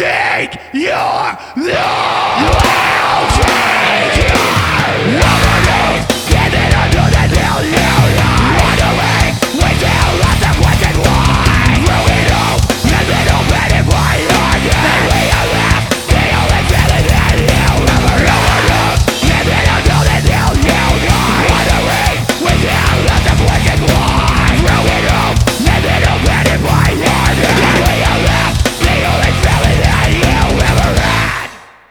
take your love. I'll take your love. And then I know that they'll run away without lots of questions why. Through it all, and then open it wide again. Then we are left, the only feeling that you'll ever know. And then I know that they'll run away without lots of questions why. Through it all, and then open it wide again. Then we are left, the only feeling that you'll ever had.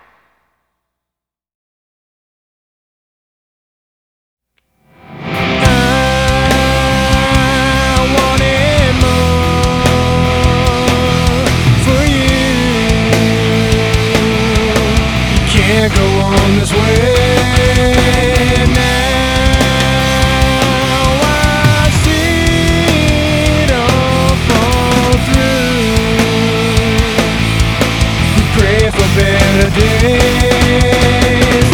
Can't go on this way now. I see it all fall through. We pray for better days.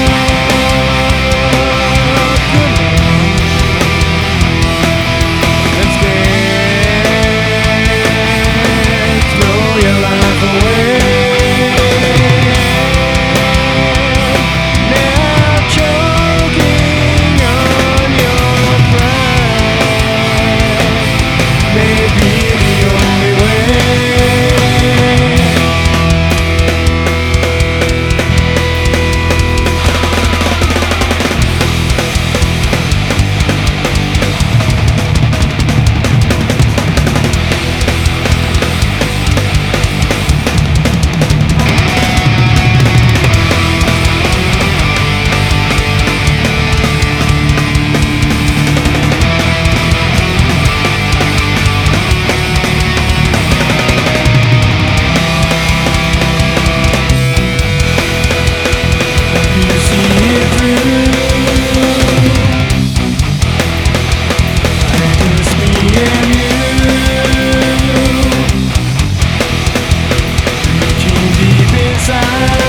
Let's dance, throw your life away. Inside